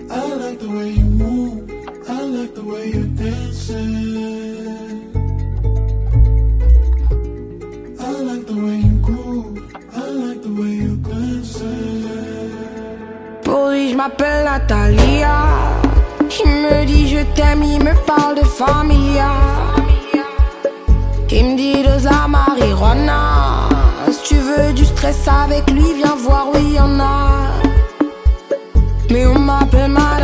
I like the way you move, I like the way you're dancing. I like the way you groove, I like the way you're dancing. Pour lui, je m'appelle Natalia. Il me dit je t'aime, il me parle de familia. Il me dit de la marijuana. Si tu veux du stress avec lui, viens voir, oui y'en a. Mais on m'appelle ma